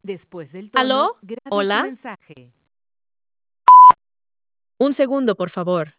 Después del ¿Aló? tono, grabe su ¿Hola? mensaje. Un segundo, por favor.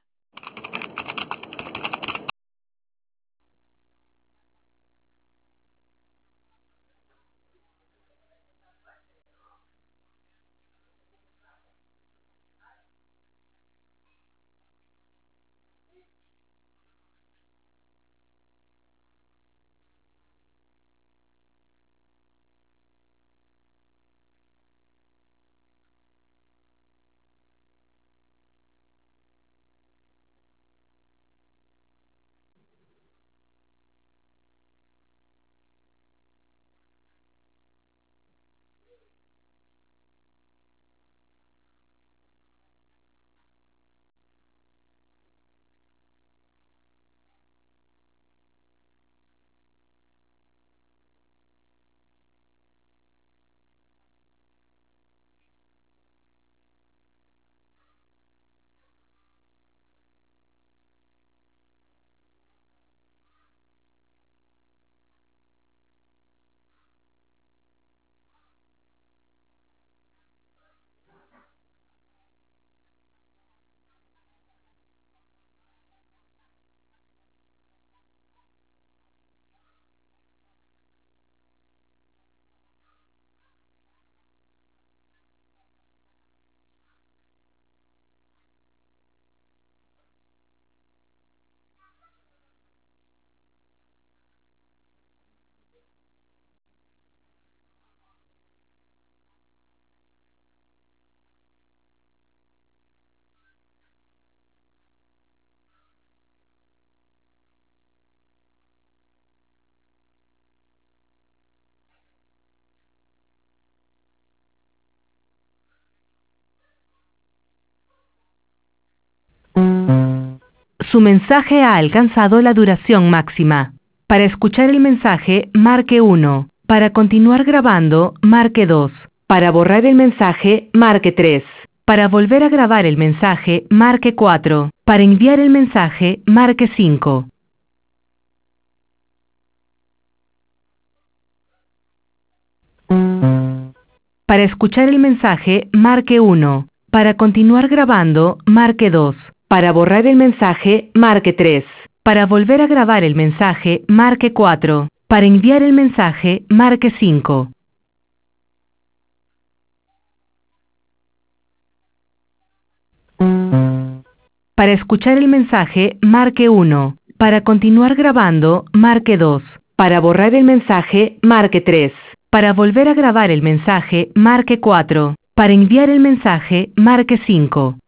Su mensaje ha alcanzado la duración máxima. Para escuchar el mensaje, marque 1. Para continuar grabando, marque 2. Para borrar el mensaje, marque 3. Para volver a grabar el mensaje, marque 4. Para enviar el mensaje, marque 5. Para escuchar el mensaje, marque 1. Para continuar grabando, marque 2. Para borrar el mensaje, marque 3. Para volver a grabar el mensaje, marque 4. Para enviar el mensaje, marque 5. Para escuchar el mensaje, marque 1. Para continuar grabando, marque 2. Para borrar el mensaje, marque 3. Para volver a grabar el mensaje, marque 4. Para enviar el mensaje, marque 5.